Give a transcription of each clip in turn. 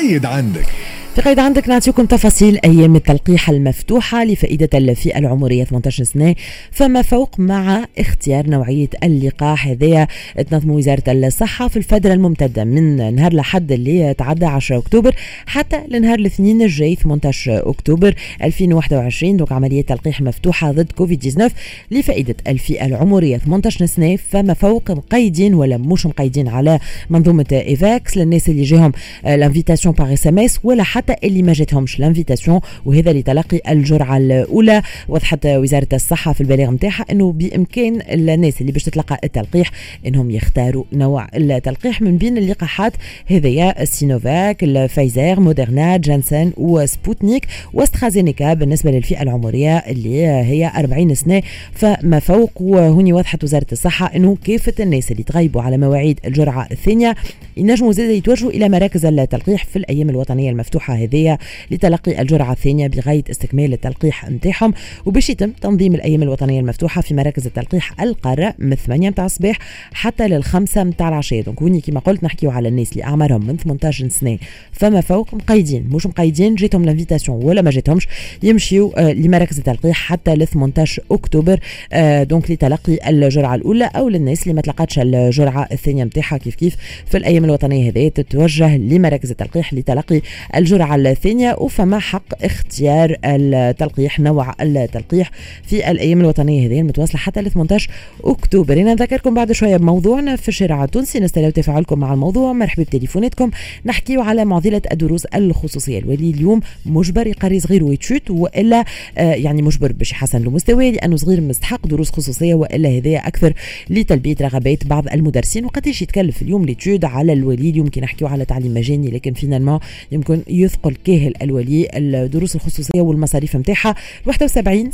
قيد عندك. في قيد عندك نعطيكم تفاصيل أيام التلقيح المفتوحة لفائدة الفئة العمرية 18 سنة فما فوق مع اختيار نوعية اللقاح. هذه تنظم وزارة الصحة في الفترة الممتدة من نهار لحد اللي تعدى 10 أكتوبر حتى لنهار الاثنين الجاي 18 أكتوبر 2021. دوك عملية تلقيح مفتوحة ضد كوفيد 19 لفائدة الفئة العمرية 18 سنة فما فوق، مقيدين ولا مش مقيدين على منظومة إيفاكس للناس اللي جاهم الانفيتاسيون باغ اس ام اس ولا حتى اللي ما جاتهمش الانفيتاسيون، وهذا لتلقي الجرعه الاولى. وضحت وزاره الصحه في البلاغ نتاعها انه بامكان الناس اللي باش تتلقى التلقيح انهم يختاروا نوع التلقيح من بين اللقاحات هذيا السينوفاك، الفايزر، موديرنا، جانسن وسبوتنيك واسترازينيكا بالنسبه للفئه العمريه اللي هي 40 سنه فما فوق. وهني وضحت وزاره الصحه انه كافه الناس اللي تغيبوا على مواعيد الجرعه الثانيه ينجموا زاد يتوجهوا الى مراكز التلقيح في الايام الوطنيه المفتوحه هذه لتلقي الجرعه الثانيه بغايه استكمال التلقيح نتاعهم. وباش يتم تنظيم الايام الوطنيه المفتوحه في مراكز التلقيح القاره من 8 متاع الصباح حتى لل5 متاع العشيه. دونك هوني كما قلت نحكيو على الناس اللي اعمارهم من 18 سنه فما فوق، مقيدين مش مقيدين جاتهم الانفيتاسيون ولا ما جاتهمش يمشيو لمراكز التلقيح حتى ل 18 اكتوبر دونك لتلقي الجرعه الاولى، او للناس اللي ما تلقاتش الجرعه الثانيه نتاعها كيف في الايام الوطنيه هذه تتوجه لمراكز التلقيح لتلقي الجرعه الثانيه. وفما حق اختيار التلقيح نوع التلقيح في الايام الوطنيه هذه المتواصله حتى ل 18 اكتوبر. انا نذكركم بعد شويه بموضوعنا في الشارع التونسي، نستناو تفاعلكم مع الموضوع، مرحبا بتليفوناتكم. نحكيو على معضله الدروس الخصوصيه. الولي اليوم مجبر يقري صغير ويتشوت والا يعني مجبر باش يحسن له مستواه لانه صغير مستحق دروس خصوصيه، والا هذا اكثر لتلبيه رغبات بعض المدرسين. وقديش يتكلف اليوم ليتشود على الولي؟ اليوم كي نحكيو على تعليم مجاني لكن فينالمون يمكن يثقل كاهل الولي الدروس الخصوصيه والمصاريف نتاعها 71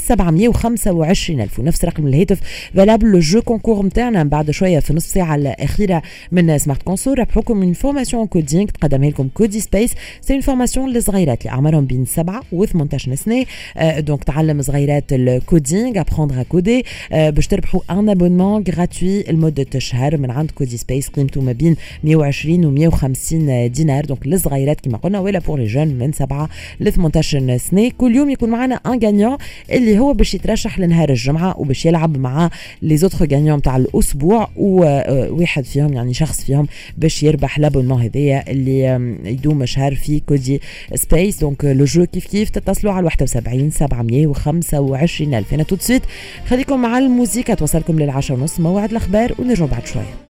725 ألف. ونفس رقم الهاتف فالابل لو جو كونكور نتاعنا بعد شويه في نصف ساعه الاخيره من سمارت كونسول ربحوكم من فورماسيون كودينغ تقدمها لكم كودي سبيس. سي اون فورماسيون للصغيرات اللي اعمارهم بين 7 و 18 سنه دونك تعلم صغيرات الكودينغ ابروندر ا كودي باش تربحوا ان ابونمون غراتوي لمده شهر من عند كودي سبيس قيمته ما بين 120 و 150 دينار دونك للصغيرات كما قلنا ولا بور لي جون من 7 ل 18 سنه. كل يوم يكون معنا ان غانيون اللي هو باش يترشح لنهار الجمعه وباش يلعب مع لي زوتر غانيون تاع الاسبوع، وواحد فيهم يعني شخص فيهم باش يربح لابونمون هذايا اللي يدوم شهر في كودي سبيس. دونك لو جو كيف تتصلوا على 71 725 ألف. انا تو سويت خليكم مع الموسيقى توصلكم لل10:30 موعد الاخبار ونرجعوا بعد شويه.